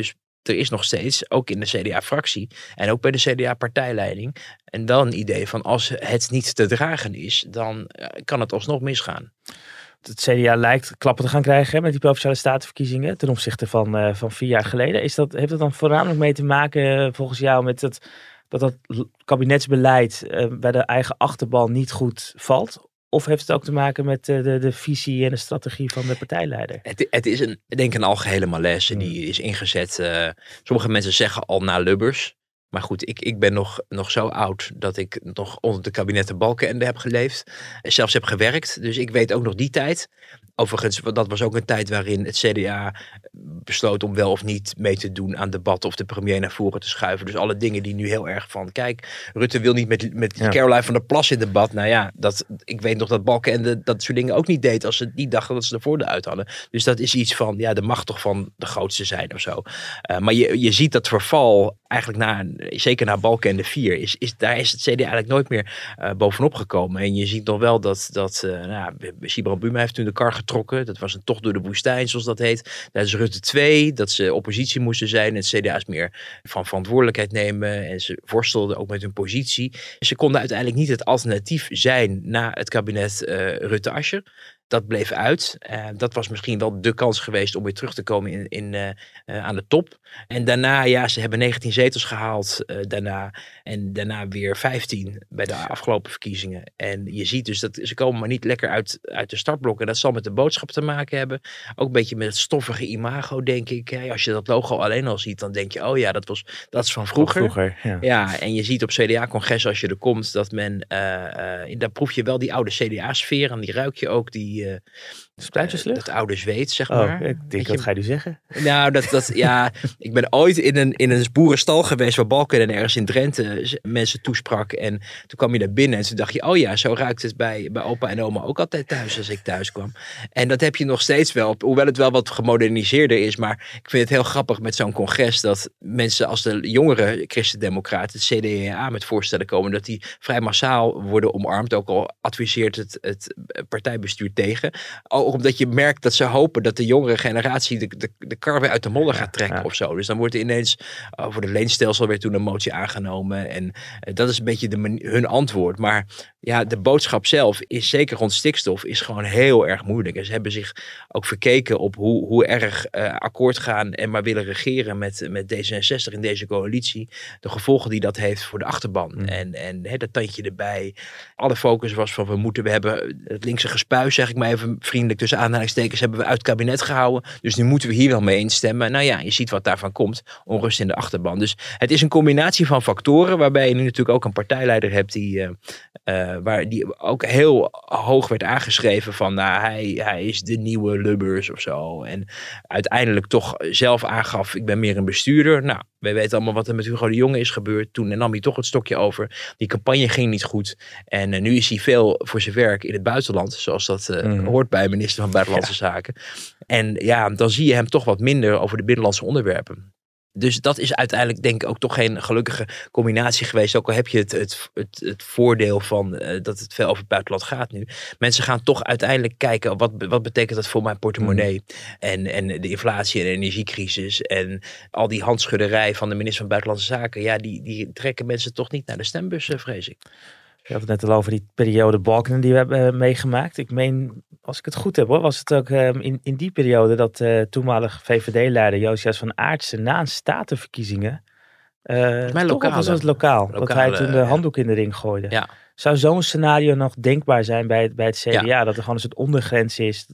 er is nog steeds, ook in de C D A-fractie en ook bij de C D A-partijleiding, en dan een idee van als het niet te dragen is, dan kan het alsnog misgaan. Het C D A lijkt klappen te gaan krijgen hè, met die Provinciale Statenverkiezingen ten opzichte van, uh, van vier jaar geleden. Is dat, heeft dat dan voornamelijk mee te maken volgens jou met het, dat dat kabinetsbeleid uh, bij de eigen achterban niet goed valt? Of heeft het ook te maken met uh, de, de visie en de strategie van de partijleider? Het, het is een, denk ik een algehele malaise die is ingezet. Uh, sommige mensen zeggen al na Lubbers. Maar goed, ik, ik ben nog, nog zo oud dat ik nog onder de kabinetten Balkenende heb geleefd. Zelfs heb gewerkt. Dus ik weet ook nog die tijd. Overigens, dat was ook een tijd waarin het C D A besloot om wel of niet mee te doen aan debatten of de premier naar voren te schuiven. Dus alle dingen die nu heel erg van, kijk, Rutte wil niet met, met ja. Caroline van der Plas in debat. Nou ja, dat, ik weet nog dat Balkenende dat soort dingen ook niet deed als ze niet dachten dat ze ervoor de uit hadden. Dus dat is iets van, ja, de mag toch van de grootste zijn of zo. Uh, maar je, je ziet dat verval eigenlijk na, zeker na Balkenende vier, is, is, daar is het C D A eigenlijk nooit meer uh, bovenop gekomen. En je ziet nog wel dat, dat uh, nou, Sybrand Buma heeft toen de kar getrokken. Dat was een tocht door de woestijn, zoals dat heet. Dat is Rutte twee, dat ze oppositie moesten zijn. En het C D A is meer van verantwoordelijkheid nemen. En ze worstelden ook met hun positie. Ze konden uiteindelijk niet het alternatief zijn na het kabinet uh, Rutte-Asscher. Dat bleef uit. Uh, dat was misschien wel de kans geweest om weer terug te komen in, in, uh, uh, aan de top. En daarna, ja, ze hebben negentien zetels gehaald uh, daarna. En daarna weer vijftien bij de afgelopen verkiezingen. En je ziet dus dat ze komen maar niet lekker uit, uit de startblokken. Dat zal met de boodschap te maken hebben. Ook een beetje met het stoffige imago, denk ik. Hey, als je dat logo alleen al ziet, dan denk je, oh ja, dat, was, dat is van vroeger. Van vroeger ja. ja, en je ziet op C D A-congres als je er komt, dat men, uh, uh, daar proef je wel die oude C D A-sfeer. En die ruik je ook, die Uh, Spruitjeslucht? Dat oude zweet, zeg oh, maar. Ik denk, wat ga je nu zeggen? Nou, dat, dat, ja, ik ben ooit in een, in een boerenstal geweest waar Balkenende ergens in Drenthe mensen toesprak. En toen kwam je daar binnen en toen dacht je, oh ja, zo ruikt het bij, bij opa en oma ook altijd thuis als ik thuis kwam. En dat heb je nog steeds wel, hoewel het wel wat gemoderniseerder is. Maar ik vind het heel grappig met zo'n congres dat mensen als de jongere christendemocraten, het C D A met voorstellen komen, dat die vrij massaal worden omarmd. Ook al adviseert het, het partijbestuur tegen. Ook omdat je merkt dat ze hopen dat de jongere generatie de, de, de kar weer uit de modder gaat trekken ja, ja. of zo. Dus dan wordt er ineens over de leenstelsel weer toen een motie aangenomen. En uh, dat is een beetje de man- hun antwoord. Maar ja, de boodschap zelf is zeker rond stikstof is gewoon heel erg moeilijk. En ze hebben zich ook verkeken op hoe, hoe erg uh, akkoord gaan en maar willen regeren met, met D zesenzestig in deze coalitie. De gevolgen die dat heeft voor de achterban. Mm. En, en hè, dat tandje erbij. Alle focus was van we moeten, we hebben het linkse gespuis, zeg ik maar even vriendelijk tussen aanhalingstekens, hebben we uit het kabinet gehouden. Dus nu moeten we hier wel mee instemmen. Nou ja, je ziet wat daarvan komt. Onrust in de achterban. Dus het is een combinatie van factoren waarbij je nu natuurlijk ook een partijleider hebt die, uh, uh, waar die ook heel hoog werd aangeschreven van nou, hij, hij is de nieuwe Lubbers of zo. En uiteindelijk toch zelf aangaf, ik ben meer een bestuurder. Nou, wij weten allemaal wat er met Hugo de Jonge is gebeurd. Toen nam hij toch het stokje over. Die campagne ging niet goed. En uh, nu is hij veel voor zijn werk in het buitenland. Zoals dat uh, mm. hoort bij een minister van Buitenlandse ja. Zaken. En ja, dan zie je hem toch wat minder over de binnenlandse onderwerpen. Dus dat is uiteindelijk denk ik ook toch geen gelukkige combinatie geweest. Ook al heb je het, het, het, het voordeel van uh, dat het veel over het buitenland gaat nu. Mensen gaan toch uiteindelijk kijken, wat, wat betekent dat voor mijn portemonnee? Mm. En, en de inflatie en de energiecrisis. En al die handschudderij van de minister van Buitenlandse Zaken. Ja, die, die trekken mensen toch niet naar de stembus, vrees ik. Je had het net al over die periode Balkenende die we hebben uh, meegemaakt. Ik meen, als ik het goed heb hoor, was het ook uh, in, in die periode dat uh, toenmalig V V D-leider Josias van Aartsen na een statenverkiezingen, uh, mijn lokaal, was het lokaal, lokaal, dat hij toen de handdoek in de ring gooide. Ja. Zou zo'n scenario nog denkbaar zijn bij het, bij het C D A? Ja. Dat er gewoon een soort ondergrens is?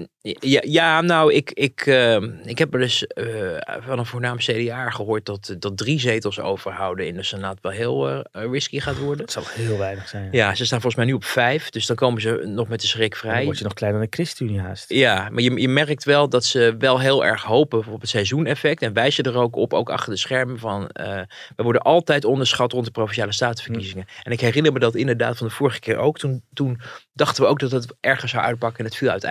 Ja, ja, nou, ik, ik, uh, ik heb er dus uh, van een voornaam C D A gehoord dat, dat drie zetels overhouden in de Senaat wel heel uh, risky gaat worden. Dat zal heel weinig zijn. Ja. ja, ze staan volgens mij nu op vijf, dus dan komen ze nog met de schrik vrij. Dan word je nog kleiner dan de ChristenUnie haast. Ja, maar je, je merkt wel dat ze wel heel erg hopen op het seizoeneffect en wijzen er ook op, ook achter de schermen van, uh, we worden altijd onderschat rond de Provinciale Statenverkiezingen. Hm. En ik herinner me dat inderdaad van de vorige keer ook. Toen, toen dachten we ook dat het ergens zou uitpakken en het viel uiteindelijk wel mee.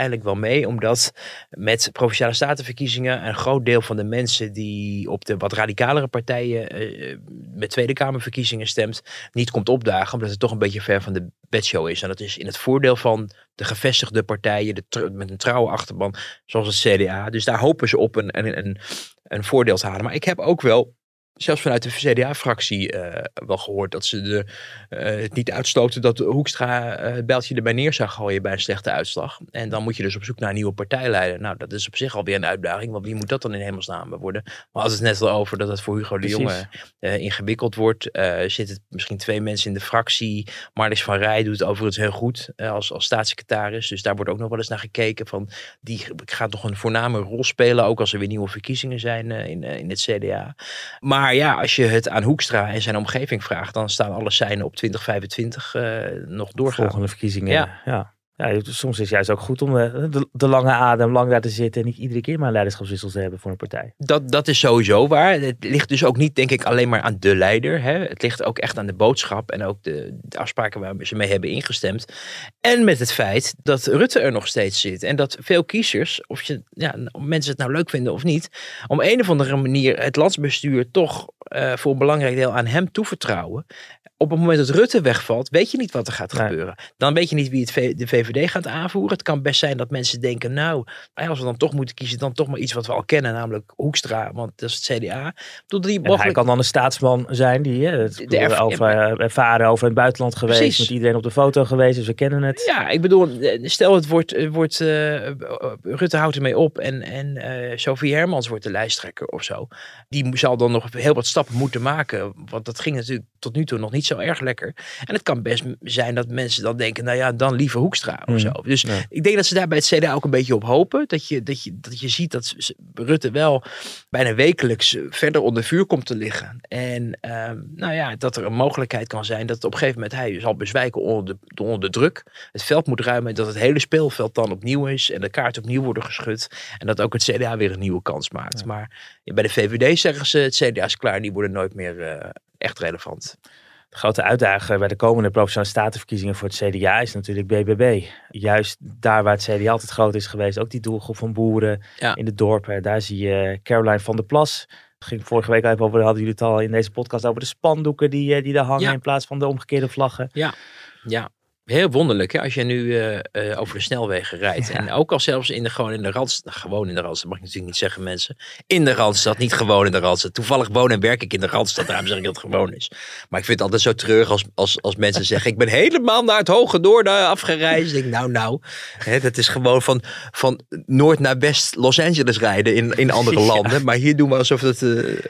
mee, omdat met Provinciale Statenverkiezingen een groot deel van de mensen die op de wat radicalere partijen uh, met Tweede Kamerverkiezingen stemt, niet komt opdagen, omdat het toch een beetje ver van de bedshow is. En dat is in het voordeel van de gevestigde partijen, de tr- met een trouwe achterban, zoals het C D A. Dus daar hopen ze op een, een, een, een voordeel te halen. Maar ik heb ook wel, zelfs vanuit de C D A-fractie uh, wel gehoord dat ze de, uh, het niet uitsloten dat Hoekstra uh, het bijltje erbij neer zou gooien bij een slechte uitslag. En dan moet je dus op zoek naar een nieuwe partijleider. Nou, dat is op zich alweer een uitdaging, want wie moet dat dan in hemelsnaam worden? Maar we hadden het net al over dat het voor Hugo de Jonge uh, ingewikkeld wordt. Uh, zitten misschien twee mensen in de fractie. Marlis van Rij doet het overigens heel goed uh, als, als staatssecretaris. Dus daar wordt ook nog wel eens naar gekeken van, die gaat nog een voorname rol spelen, ook als er weer nieuwe verkiezingen zijn uh, in, uh, in het C D A. Maar Maar ja, als je het aan Hoekstra en zijn omgeving vraagt, dan staan alle seinen op twintig vijfentwintig uh, nog doorgaan. Volgende verkiezingen. Ja. ja. Ja, soms is het juist ook goed om de, de, de lange adem lang daar te zitten en niet iedere keer maar een leiderschapswissel te hebben voor een partij. Dat, dat is sowieso waar. Het ligt dus ook niet, denk ik, alleen maar aan de leider. Hè. Het ligt ook echt aan de boodschap en ook de, de afspraken waar ze mee hebben ingestemd. En met het feit dat Rutte er nog steeds zit. En dat veel kiezers, of, je, ja, of mensen het nou leuk vinden of niet, om een of andere manier het landsbestuur toch uh, voor een belangrijk deel aan hem toevertrouwen. Op het moment dat Rutte wegvalt, weet je niet wat er gaat nee. gebeuren. Dan weet je niet wie het v- de V V D gaat aanvoeren. Het kan best zijn dat mensen denken, nou, als we dan toch moeten kiezen, dan toch maar iets wat we al kennen, namelijk Hoekstra, want dat is het C D A. Die mogelijk... Hij kan dan een staatsman zijn die hè, het de erf- over, uh, ervaren over het buitenland geweest, Precies. met iedereen op de foto geweest, dus we kennen het. Ja, ik bedoel, stel het wordt, wordt uh, Rutte houdt ermee op en, en uh, Sophie Hermans wordt de lijsttrekker of zo. Die zal dan nog heel wat stappen moeten maken, want dat ging natuurlijk tot nu toe nog niet zo erg lekker. En het kan best zijn dat mensen dan denken, nou ja, dan liever Hoekstra of zo. Dus ja. ik denk dat ze daar bij het C D A ook een beetje op hopen. Dat je, dat je, dat je ziet dat Rutte wel bijna wekelijks verder onder vuur komt te liggen. En um, nou ja, dat er een mogelijkheid kan zijn dat op een gegeven moment hij zal bezwijken onder de, onder de druk. Het veld moet ruimen, dat het hele speelveld dan opnieuw is en de kaarten opnieuw worden geschud. En dat ook het C D A weer een nieuwe kans maakt. Ja. Maar bij de V V D zeggen ze, het C D A is klaar, die worden nooit meer uh, echt relevant. De grote uitdaging bij de komende Provinciale Statenverkiezingen voor het C D A is natuurlijk B B B. Juist daar waar het C D A altijd groot is geweest, ook die doelgroep van boeren ja. in de dorpen. Daar zie je Caroline van der Plas. Ging vorige week even over, hadden jullie het al in deze podcast over de spandoeken die, die daar hangen ja. in plaats van de omgekeerde vlaggen. Ja, ja. Heel wonderlijk, hè? Als je nu uh, uh, over de snelwegen rijdt. Ja. En ook al zelfs in de, gewoon in de Randstad. Nou, gewoon in de Randstad, mag ik natuurlijk niet zeggen, mensen. In de Randstad, niet gewoon in de Randstad. Toevallig woon en werk ik in de Randstad, daarom zeg ik dat het gewoon is. Maar ik vind het altijd zo treurig als, als, als mensen zeggen, ik ben helemaal naar het Hoge Noorden afgereisd. Ik denk, nou, nou. Hè, dat is gewoon van, van Noord naar West Los Angeles rijden in, in andere landen. Ja. Maar hier doen we alsof het, uh, uh,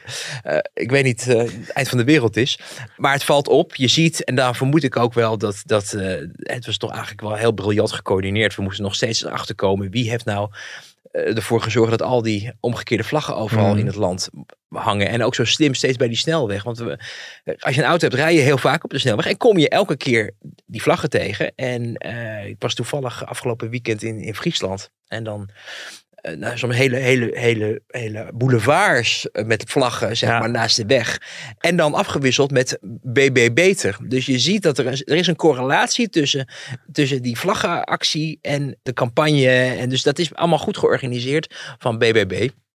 ik weet niet, uh, het eind van de wereld is. Maar het valt op, je ziet, en daar vermoed ik ook wel dat... dat uh, het was toch eigenlijk wel heel briljant gecoördineerd. We moesten nog steeds erachter komen. Wie heeft nou uh, ervoor gezorgd dat al die omgekeerde vlaggen overal mm. in het land hangen. En ook zo slim steeds bij die snelweg. Want we, als je een auto hebt, rij je heel vaak op de snelweg. En kom je elke keer die vlaggen tegen. En uh, ik was toevallig afgelopen weekend in, in Friesland. En dan... Uh, nou, zo'n hele, hele, hele, hele boulevards met vlaggen, zeg ja. maar, naast de weg. En dan afgewisseld met B B Beter. Dus je ziet dat er, een, er is een correlatie tussen, tussen die vlaggenactie en de campagne. En dus dat is allemaal goed georganiseerd van B B B.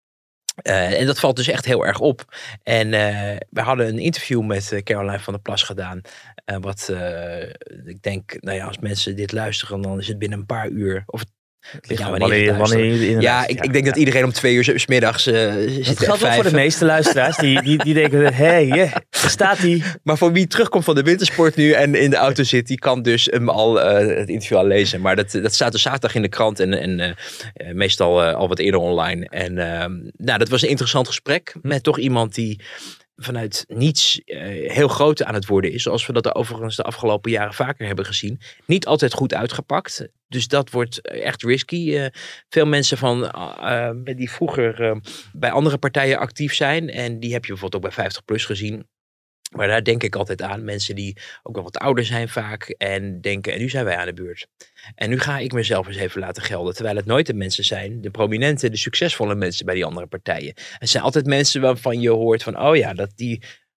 Uh, en dat valt dus echt heel erg op. En uh, we hadden een interview met uh, Caroline van der Plas gedaan. Uh, wat uh, ik denk, nou ja, als mensen dit luisteren, dan is het binnen een paar uur... Of Ja, wanneer, wanneer ja, ik, ik denk ja. dat iedereen om twee uur 's middags uh, zit. Dat geldt wel voor de meeste luisteraars. Die, die, die denken, hé, hey, yeah, daar staat hij. Maar voor wie terugkomt van de wintersport nu en in de auto zit, die kan dus hem al uh, het interview al lezen. Maar dat, dat staat dus zaterdag in de krant en, en uh, meestal uh, al wat eerder online. En uh, nou, dat was een interessant gesprek met toch iemand die vanuit niets uh, heel groot aan het worden is. Zoals we dat er overigens de afgelopen jaren vaker hebben gezien. Niet altijd goed uitgepakt. Dus dat wordt echt risky. Uh, veel mensen van, uh, die vroeger uh, bij andere partijen actief zijn. En die heb je bijvoorbeeld ook bij vijftig plus gezien. Maar daar denk ik altijd aan. Mensen die ook wel wat ouder zijn vaak. En denken, en nu zijn wij aan de beurt. En nu ga ik mezelf eens even laten gelden. Terwijl het nooit de mensen zijn. De prominente, de succesvolle mensen bij die andere partijen. Het zijn altijd mensen waarvan je hoort van, oh ja, dat die...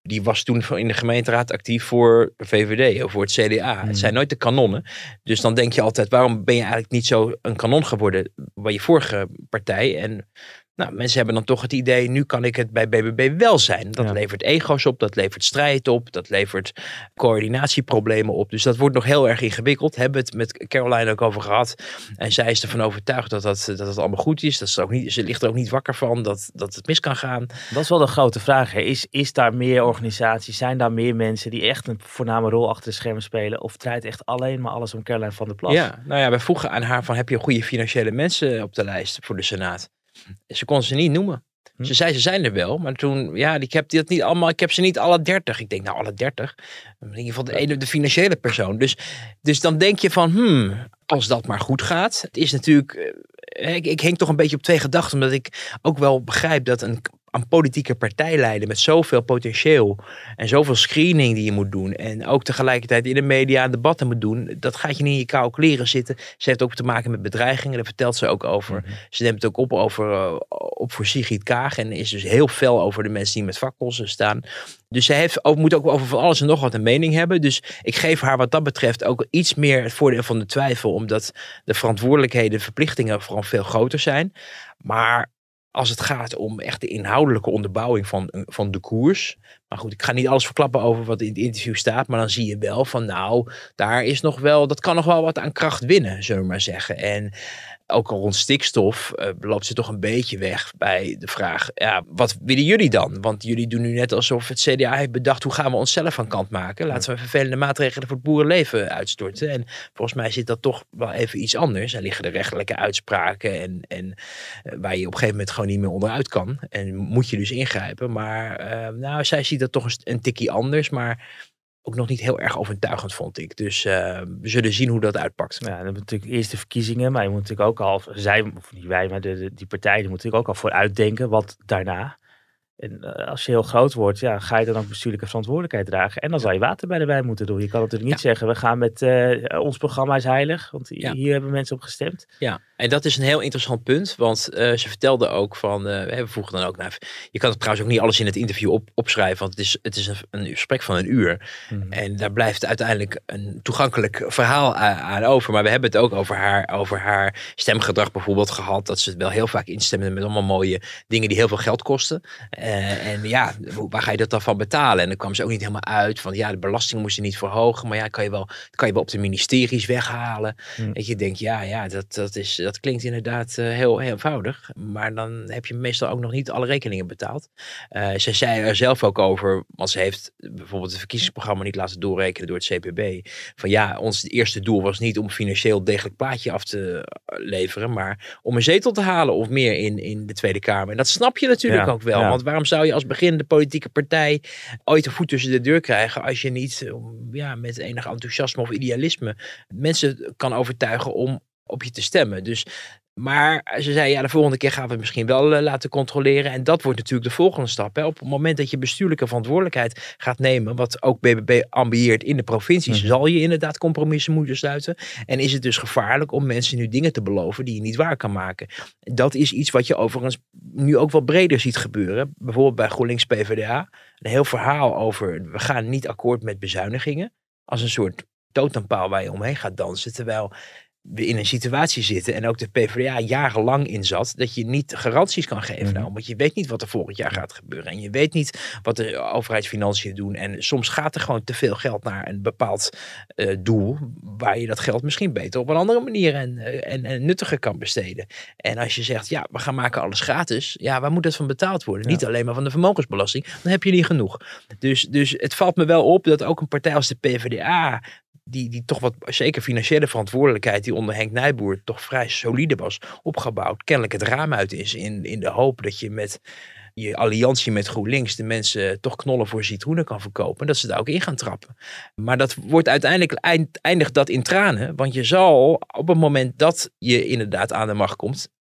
die was toen in de gemeenteraad actief voor de V V D of voor het C D A. Hmm. Het zijn nooit de kanonnen. Dus dan denk je altijd, waarom ben je eigenlijk niet zo een kanon geworden bij je vorige partij? En nou, mensen hebben dan toch het idee, nu kan ik het bij B B B wel zijn. Dat ja. levert ego's op, dat levert strijd op, dat levert coördinatieproblemen op. Dus dat wordt nog heel erg ingewikkeld. Hebben we het met Caroline ook over gehad. En zij is ervan overtuigd dat, dat, dat het allemaal goed is. Dat ze, ook niet, ze ligt er ook niet wakker van dat, dat het mis kan gaan. Dat is wel de grote vraag. Hè. Is, is daar meer organisaties, zijn daar meer mensen die echt een voorname rol achter de schermen spelen? Of draait echt alleen maar alles om Caroline van der Plas? Ja, nou ja, wij vroegen aan haar van, heb je goede financiële mensen op de lijst voor de Senaat? Ze kon ze niet noemen. Hm. Ze zei, ze zijn er wel. Maar toen, ja, ik heb, dat niet allemaal, ik heb ze niet alle dertig. Ik denk, nou, alle dertig. In ieder geval de ene, de financiële persoon. Dus, dus dan denk je van, hmm, als dat maar goed gaat. Het is natuurlijk, ik, ik hing toch een beetje op twee gedachten. Omdat ik ook wel begrijp dat een, een politieke partij leiden met zoveel potentieel en zoveel screening die je moet doen. En ook tegelijkertijd in de media debatten moet doen. Dat gaat je niet in je koude kleren zitten. Ze heeft ook te maken met bedreigingen. Daar vertelt ze ook over. Mm-hmm. Ze neemt het ook op, over, uh, op voor Sigrid Kaag. En is dus heel fel over de mensen die met fakkels staan. Dus ze heeft ook, moet ook over van alles en nog wat een mening hebben. Dus ik geef haar wat dat betreft ook iets meer het voordeel van de twijfel. Omdat de verantwoordelijkheden, de verplichtingen vooral veel groter zijn. Maar als het gaat om echt de inhoudelijke onderbouwing van, van de koers. Maar goed, ik ga niet alles verklappen over wat in het interview staat. Maar dan zie je wel van nou, daar is nog wel, dat kan nog wel wat aan kracht winnen, zullen we maar zeggen. En ook al rond stikstof uh, loopt ze toch een beetje weg bij de vraag, ja, wat willen jullie dan? Want jullie doen nu net alsof het C D A heeft bedacht, hoe gaan we onszelf van kant maken? Laten we vervelende maatregelen voor het boerenleven uitstorten. En volgens mij zit dat toch wel even iets anders. Er liggen de rechtelijke uitspraken en, en uh, waar je op een gegeven moment gewoon niet meer onderuit kan. En moet je dus ingrijpen. Maar uh, nou, zij ziet dat toch een, een tikkie anders, maar ook nog niet heel erg overtuigend, vond ik. Dus uh, we zullen zien hoe dat uitpakt. Ja, dan hebben we natuurlijk eerst de verkiezingen, maar je moet natuurlijk ook al, zij, of niet wij, maar de, de, die partijen, die moeten natuurlijk ook al vooruitdenken wat daarna. En uh, als je heel groot wordt, ja, ga je dan ook bestuurlijke verantwoordelijkheid dragen. En dan zal je water bij de wijn moeten doen. Je kan natuurlijk niet ja. zeggen, we gaan met uh, ons programma is heilig, want ja. hier hebben mensen op gestemd. Ja, en dat is een heel interessant punt, want uh, ze vertelde ook van, uh, we vroegen dan ook naar, je kan het trouwens ook niet alles in het interview op, opschrijven, want het is, het is een, een gesprek van een uur. Mm-hmm. En daar blijft uiteindelijk een toegankelijk verhaal aan, aan over. Maar we hebben het ook over haar, over haar stemgedrag bijvoorbeeld gehad, dat ze het wel heel vaak instemde met allemaal mooie dingen die heel veel geld kosten. Uh, en ja, waar ga je dat dan van betalen? En dan kwam ze ook niet helemaal uit van, ja, de belasting moest je niet verhogen, maar ja, kan je wel, kan je wel op de ministeries weghalen. Mm. Dat je denkt, ja, ja, dat, dat, is, dat klinkt inderdaad uh, heel, heel eenvoudig, maar dan heb je meestal ook nog niet alle rekeningen betaald. Uh, ze zei er zelf ook over, want ze heeft bijvoorbeeld het verkiezingsprogramma niet laten doorrekenen door het C P B, van ja, ons eerste doel was niet om een financieel degelijk plaatje af te leveren, maar om een zetel te halen of meer in, in de Tweede Kamer. En dat snap je natuurlijk ja, ook wel, ja. want waarom zou je als beginnende politieke partij ooit een voet tussen de deur krijgen als je niet ja, met enig enthousiasme of idealisme mensen kan overtuigen om op je te stemmen. Dus, maar ze zei, ja, de volgende keer gaan we het misschien wel uh, laten controleren. En dat wordt natuurlijk de volgende stap. Hè. Op het moment dat je bestuurlijke verantwoordelijkheid gaat nemen, wat ook B B B ambieert in de provincies, mm. zal je inderdaad compromissen moeten sluiten. En is het dus gevaarlijk om mensen nu dingen te beloven die je niet waar kan maken. Dat is iets wat je overigens nu ook wel breder ziet gebeuren. Bijvoorbeeld bij GroenLinks P V D A. Een heel verhaal over, we gaan niet akkoord met bezuinigingen. Als een soort totempaal waar je omheen gaat dansen. Terwijl we in een situatie zitten en ook de P V D A jarenlang in zat, dat je niet garanties kan geven. Mm-hmm. Nou, want je weet niet wat er volgend jaar gaat gebeuren. En je weet niet wat de overheidsfinanciën doen. En soms gaat er gewoon te veel geld naar een bepaald uh, doel, waar je dat geld misschien beter op een andere manier en, uh, en, en nuttiger kan besteden. En als je zegt, ja, we gaan maken alles gratis. Ja, waar moet dat van betaald worden? Ja. Niet alleen maar van de vermogensbelasting. Dan heb je niet genoeg. Dus, dus het valt me wel op dat ook een partij als de P V D A, Die, die toch wat, zeker financiële verantwoordelijkheid, die onder Henk Nijboer toch vrij solide was opgebouwd, kennelijk het raam uit is in, in de hoop dat je met je alliantie met GroenLinks de mensen toch knollen voor citroenen kan verkopen, dat ze daar ook in gaan trappen. Maar dat wordt uiteindelijk eind, eindigt dat in tranen, want je zal op het moment dat je inderdaad aan de macht komt,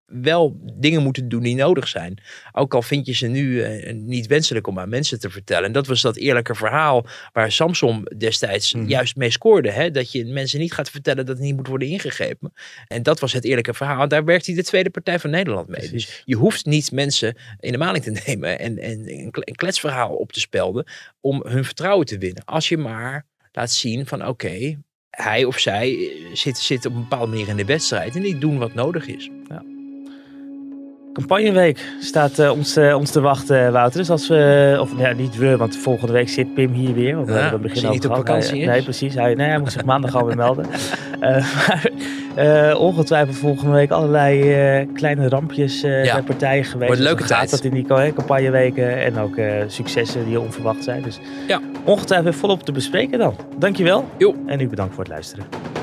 wel dingen moeten doen die nodig zijn. Ook al vind je ze nu uh, niet wenselijk om aan mensen te vertellen. En dat was dat eerlijke verhaal waar Samson destijds mm. juist mee scoorde. Hè? Dat je mensen niet gaat vertellen dat het niet moet worden ingegrepen. En dat was het eerlijke verhaal. En daar werkt hij de Tweede Partij van Nederland mee. Precies. Dus je hoeft niet mensen in de maling te nemen en, en een kletsverhaal op te spelden om hun vertrouwen te winnen. Als je maar laat zien van oké, okay, hij of zij zit, zit op een bepaalde manier in de wedstrijd en die doen wat nodig is. Ja. Campagneweek staat uh, ons, uh, ons te wachten, Wouter. Dus als we, of ja, niet we, want volgende week zit Pim hier weer. Want we ja, hebben het begin niet op vakantie is. Nee, precies. Hij, nee, hij moet zich maandag al weer melden. Uh, maar uh, ongetwijfeld volgende week allerlei uh, kleine rampjes uh, ja. bij partijen geweest. Wordt een leuke dus tijd. Dat in die uh, campagneweken en ook uh, successen die onverwacht zijn. Dus ja. ongetwijfeld volop te bespreken dan. Dankjewel. Jo. En u bedankt voor het luisteren.